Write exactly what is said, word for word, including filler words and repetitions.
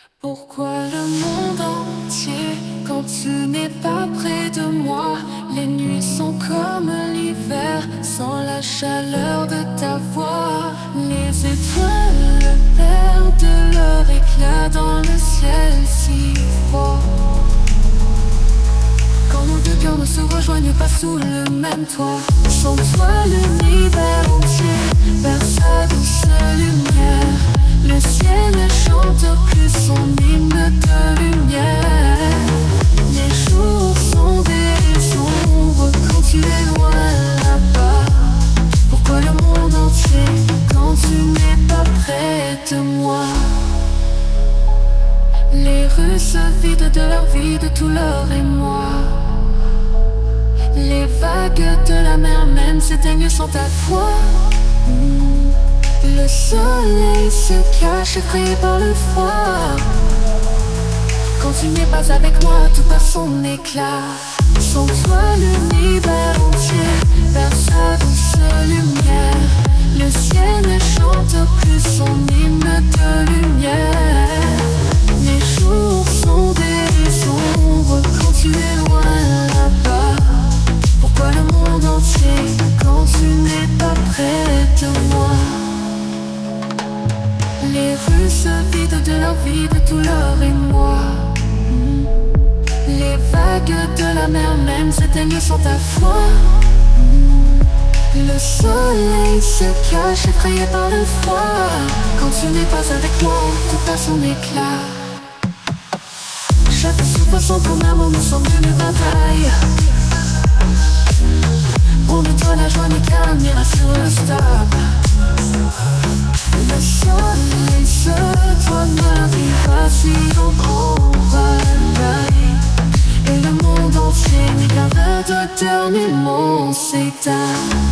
Pourquoi le monde entier quand tu n'es pas près de moi? Les nuits sont comme l'hiver sans la chaleur de ta voix. Les étoiles perdent leur éclat dans le ciel si froid. Quand nos deux cœurs ne se rejoignent pas sous le même toit. Sans toi l'univers entier perd sa douce lumière. Le ciel chante plus son hymne de lumière. Les jours sont des sombres quand tu es loin là-bas. Pourquoi le monde entier quand tu n'es pas près de moi? Les rues se vident de leur vie, de tout leur émoi. Les vagues de la mer même s'éteignent sans ta voix. Le soleil se cache effrayé par le froid. Quand tu n'es pas avec moi, tout perd son éclat. Sans toi l'univers entier perd sa douce lumière. Le ciel chante plus son hymne de lumière. Les jours sont des sombres quand tu es loin là-bas. Pourquoi le monde entier quand tu n'es pas près de moi? Les rues se vident de leur vie, de tout leur émoi. Les vagues de la mer même s'éteignent sans ta voix. Le soleil se cache effrayé par le froid. Quand tu n'es pas avec moi, tout perd son éclat. Chaque souffle son comme un mot, nous sommes d'une bataille. On ne doit la joie ni calme, ni sur le stop. Le soleil se doit n'arrive si on va. Et le monde entier n'est qu'un verre de dernier mot s'éteint.